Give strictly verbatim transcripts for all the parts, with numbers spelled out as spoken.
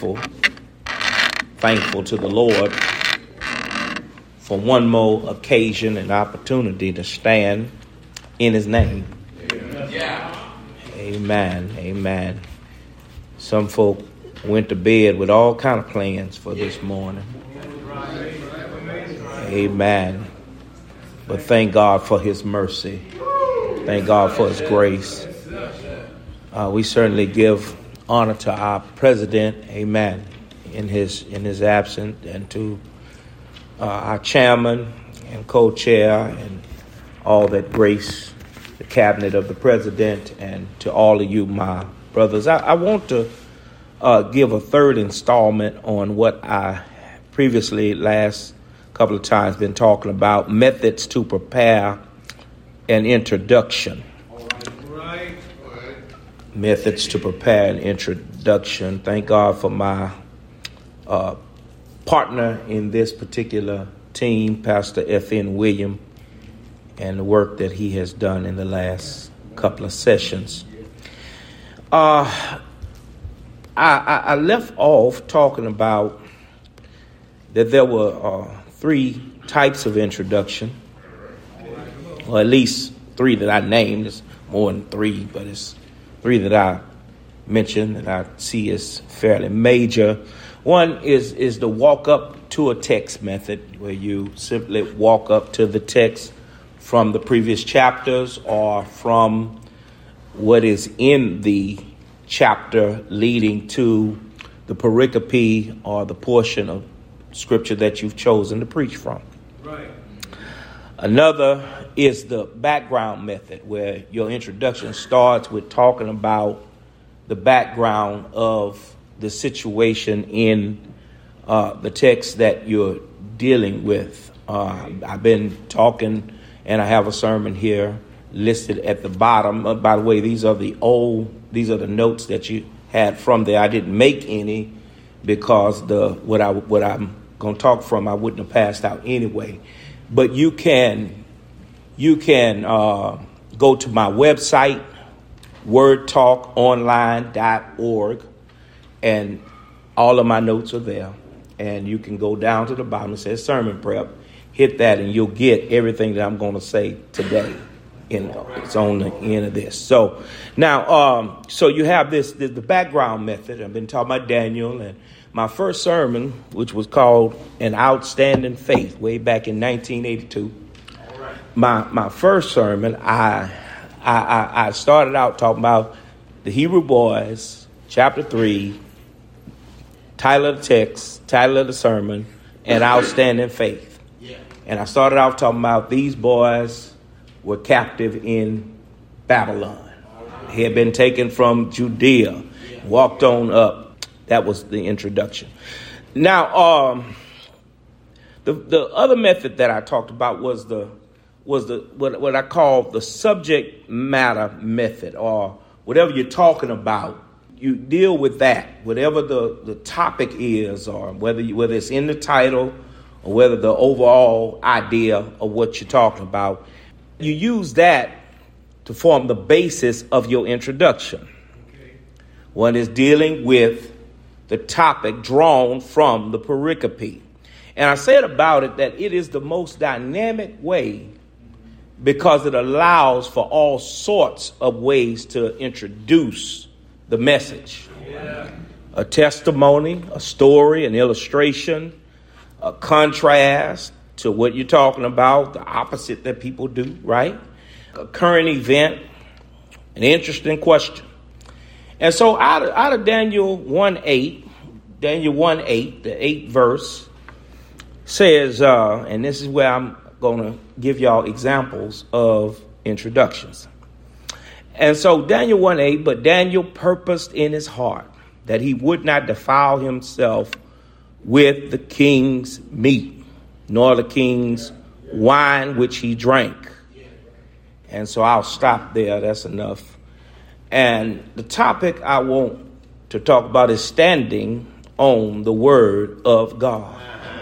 Thankful to the Lord for one more occasion and opportunity to stand in his name. Amen. Amen. Amen. Some folk went to bed with all kind of plans for this morning. Amen. But thank God for his mercy. Thank God for his grace. Uh, we certainly give honor to our president. Amen. In his in his absence, and to uh, our chairman and co-chair and all that grace, the cabinet of the president, and to all of you, my brothers. I, I want to uh, give a third installment on what I previously last couple of times been talking about, methods to prepare an introduction. Right. Methods to prepare an introduction. Thank God for my Uh, partner in this particular team, Pastor F N William, and the work that he has done in the last couple of sessions. Uh, I, I, I left off talking about that there were uh, three types of introduction, or at least three that I named. It's more than three, but it's three that I mentioned that I see as fairly major. One is is the walk up to a text method, where you simply walk up to the text from the previous chapters or from what is in the chapter leading to the pericope or the portion of scripture that you've chosen to preach from. Right. Another is the background method, where your introduction starts with talking about the background of the situation in uh, the text that you're dealing with. Uh, I've been talking, and I have a sermon here listed at the bottom. Uh, by the way, these are the old, these are the notes that you had from there. I didn't make any because the what I what I'm going to talk from I wouldn't have passed out anyway. But you can you can uh, go to my website, word talk online dot org. And all of my notes are there. And you can go down to the bottom. It says sermon prep. Hit that and you'll get everything that I'm going to say today. In, it's on the end of this. So now, um, so you have this, the, the background method. I've been talking about Daniel. And my first sermon, which was called An Outstanding Faith, way back in nineteen eighty-two. All right. My my first sermon, I, I, I started out talking about the Hebrew boys, chapter three, title of the text, title of the sermon, and outstanding faith. Yeah. And I started off talking about these boys were captive in Babylon. Right. They had been taken from Judea, yeah. walked on up. That was the introduction. Now, um, the the other method that I talked about was the was the what what I call the subject matter method, or whatever you're talking about. You deal with that, whatever the, the topic is, or whether you, whether it's in the title or whether the overall idea of what you're talking about. You use that to form the basis of your introduction. Okay. One is dealing with the topic drawn from the pericope. And I said about it that it is the most dynamic way because it allows for all sorts of ways to introduce the message. Yeah. A testimony, a story, an illustration, a contrast to what you're talking about, the opposite that people do, right? A current event, an interesting question. And so out of, out of Daniel one eight, Daniel one eight, the eighth verse says, uh, and this is where I'm going to give y'all examples of introductions. And so Daniel one eight, but Daniel purposed in his heart that he would not defile himself with the king's meat, nor the king's wine which he drank. And so I'll stop there. That's enough. And the topic I want to talk about is standing on the word of God.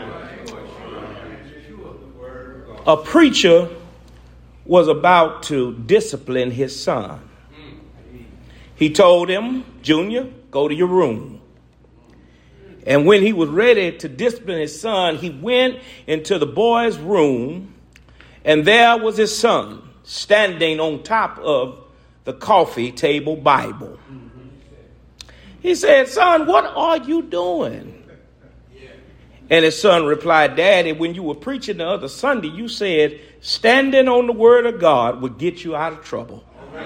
A preacher was about to discipline his son. He told him, Junior, go to your room. And when he was ready to discipline his son, he went into the boy's room, and there was his son standing on top of the coffee table Bible. He said, "Son, what are you doing?" And his son replied, "Daddy, when you were preaching the other Sunday, you said standing on the word of God would get you out of trouble."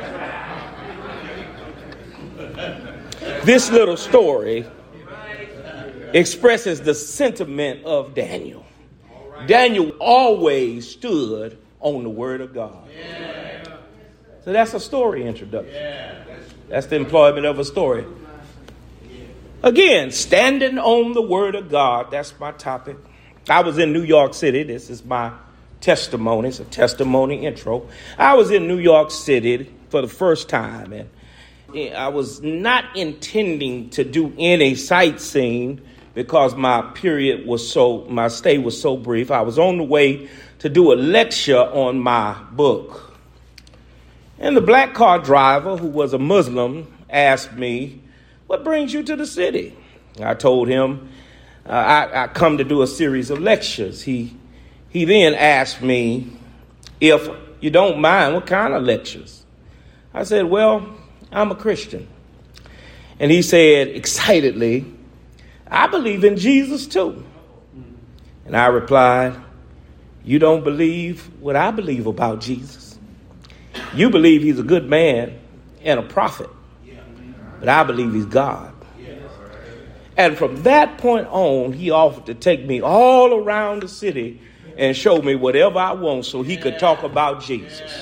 This little story expresses the sentiment of Daniel. Daniel always stood on the word of God. So that's a story introduction. That's the employment of a story. Again, standing on the word of God. That's my topic. I was in New York City. This is my testimony. It's a testimony intro. I was in New York City for the first time, and I was not intending to do any sightseeing because my period was so, my stay was so brief. I was on the way to do a lecture on my book. And the black car driver, who was a Muslim, asked me, "What brings you to the city?" I told him, uh, I, I come to do a series of lectures. He, he then asked me, "If you don't mind, what kind of lectures?" I said, "Well, I'm a Christian." And he said excitedly, "I believe in Jesus too." And I replied, "You don't believe what I believe about Jesus. You believe he's a good man and a prophet, but I believe he's God." And from that point on, he offered to take me all around the city and show me whatever I want so he could talk about Jesus.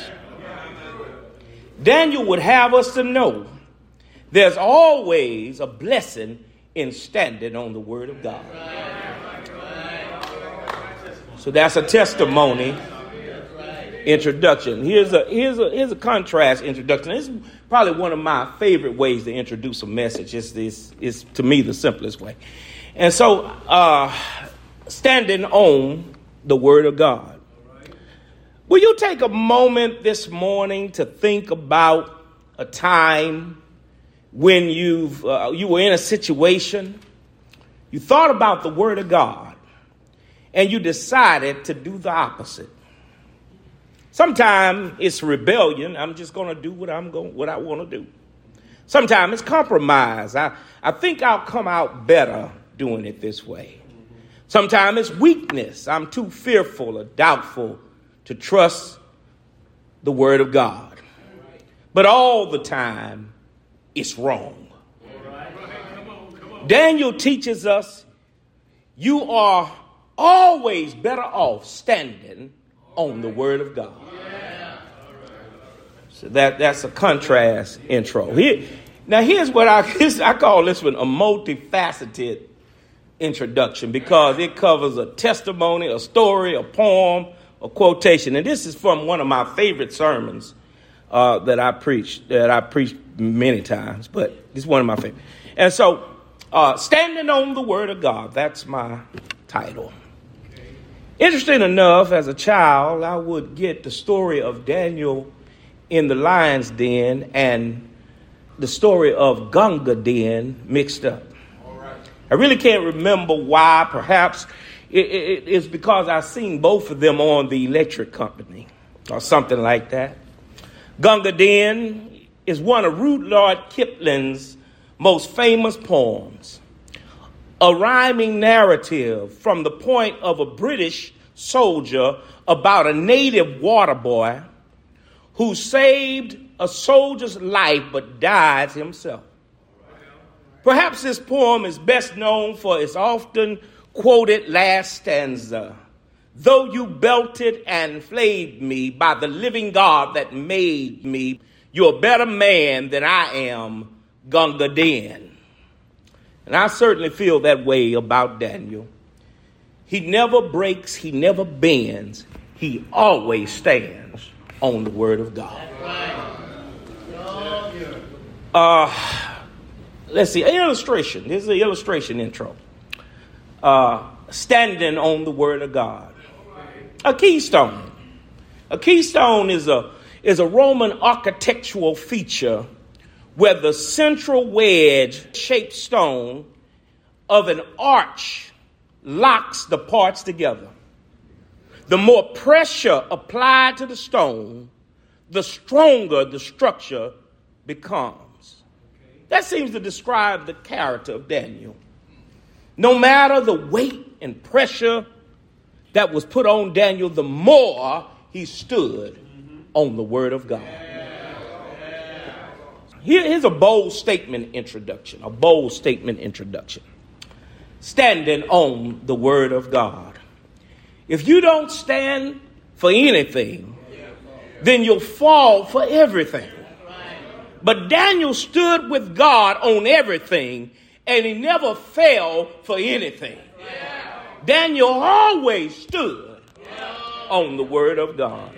Daniel would have us to know there's always a blessing in standing on the word of God. So that's a testimony introduction. Here's a here's a here's a contrast introduction. This is probably one of my favorite ways to introduce a message. It's this is to me the simplest way. And so uh, standing on the word of God. Will you take a moment this morning to think about a time when you've uh, you were in a situation, you thought about the word of God, and you decided to do the opposite? Sometimes it's rebellion. I'm just going to do what I'm going, what I want to do. Sometimes it's compromise. I, I think I'll come out better doing it this way. Sometimes it's weakness. I'm too fearful or doubtful to trust the word of God. But all the time, it's wrong. Daniel teaches us you are always better off standing on the word of God. So that, that's a contrast intro. Here, now here's what I, I call this one a multifaceted introduction because it covers a testimony, a story, a poem, a quotation. And this is from one of my favorite sermons uh, that I preached, that I preached many times, but it's one of my favorite. And so, uh, standing on the word of God, that's my title. Interesting enough, as a child, I would get the story of Daniel in the lion's den and the story of Gunga Den mixed up. I really can't remember why. Perhaps it, it, it's because I've seen both of them on the Electric Company or something like that. Gunga Den is one of Rudyard Kipling's most famous poems, a rhyming narrative from the point of a British soldier about a native water boy who saved a soldier's life but died himself. Perhaps this poem is best known for its often quoted last stanza. Though you belted and flayed me by the living God that made me, you're a better man than I am, Gunga Den. And I certainly feel that way about Daniel. He never breaks, he never bends, he always stands on the word of God. Uh, let's see, an illustration. This is an illustration intro. Uh, standing on the word of God. A keystone. A keystone is a is a Roman architectural feature where the central wedge-shaped stone of an arch locks the parts together. The more pressure applied to the stone, the stronger the structure becomes. That seems to describe the character of Daniel. No matter the weight and pressure that was put on Daniel, the more he stood on the word of God. Here, here's a bold statement introduction, a bold statement introduction. Standing on the word of God. If you don't stand for anything, then you'll fall for everything. But Daniel stood with God on everything, and he never fell for anything. Daniel always stood on the word of God.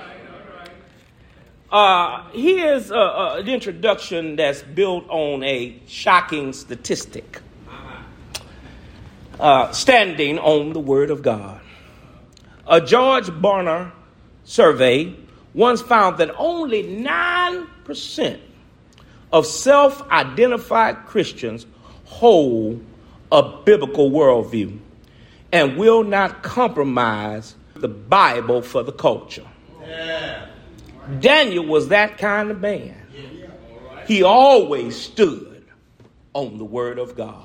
Uh, here's uh, uh, an introduction that's built on a shocking statistic. Uh, standing on the word of God. A George Barna survey once found that only nine percent of self-identified Christians hold a biblical worldview and will not compromise the Bible for the culture. Yeah. Daniel was that kind of man. He always stood on the word of God.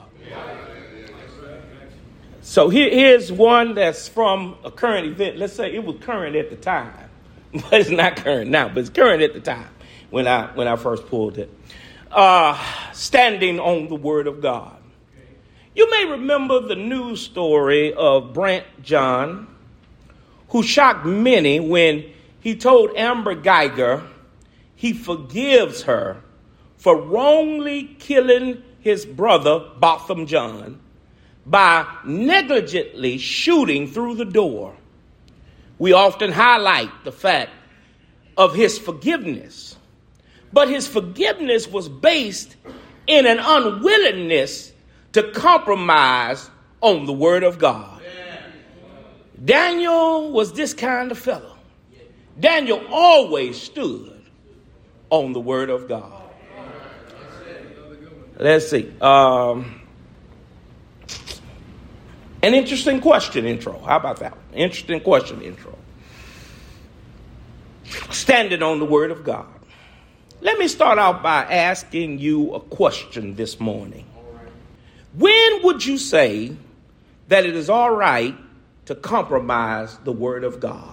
So here, here's one that's from a current event. Let's say it was current at the time, but it's not current now, but it's current at the time when I when I first pulled it. Uh, standing on the word of God. You may remember the news story of Brant John, who shocked many when he told Amber Geiger he forgives her for wrongly killing his brother, Botham John, by negligently shooting through the door. We often highlight the fact of his forgiveness, but his forgiveness was based in an unwillingness to compromise on the word of God. Daniel was this kind of fellow. Daniel always stood on the word of God. Let's see. Um, an interesting question intro. How about that? Interesting question intro. Standing on the word of God. Let me start out by asking you a question this morning. When would you say that it is all right to compromise the word of God?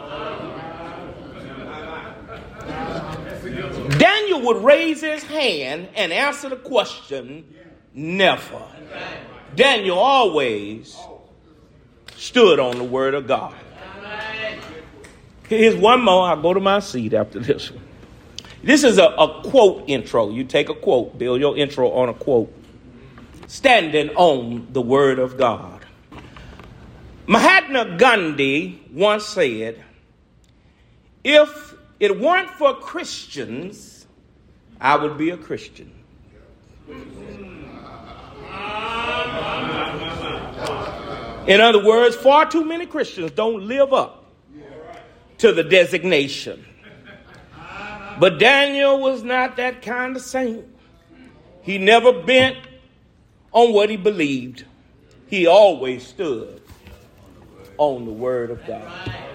Daniel would raise his hand and answer the question, never. Daniel always stood on the word of God. Here's one more. I'll go to my seat after this one. This is a, a quote intro. You take a quote, build your intro on a quote. Standing on the word of God. Mahatma Gandhi once said, if it weren't for Christians, I would be a Christian. In other words, far too many Christians don't live up to the designation. But Daniel was not that kind of saint. He never bent on what he believed. He always stood on the word of God.